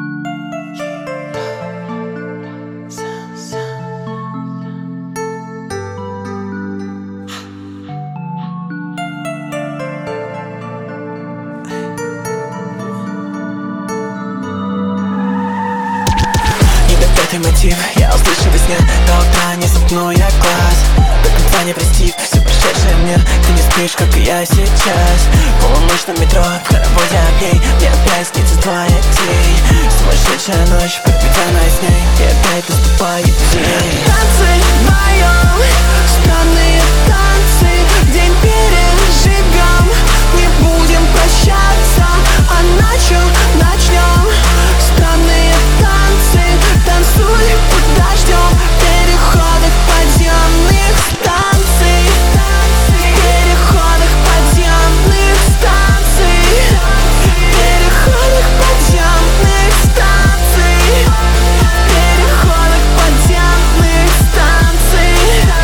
Ты мотив, я услышу во сне. До утра не сомкну я глаз, до конца не простив все прошедшее мне. Ты не спишь, как и я сейчас. В полуночном метро, в хороводе огней, мне опять снится твоя тень. Сумасшедшая ночь, пропитанная с ней, и опять наступает день. Танцы вдвоем, странные танцы, день переживем. Не будем прощаться, а ночью начнем. Странные танцы, танцуй под дождем. Переходах подземных станций, переходах подземных станций, переходах подземных станций, переходах подземных станций.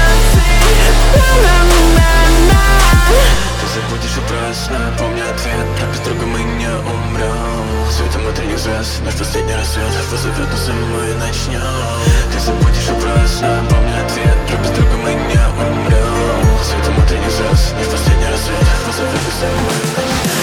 Ты забудешь упрасно, помни ответ, без друга мы не умрем. Светом утренних звезд наш последний рассвет позовет нас, и мы начнем. Ты забудешь упрасно, помни ответ, без друга мы не умрем. Светом утренних звезд наш последний рассвет позовет нас, и мы начнем.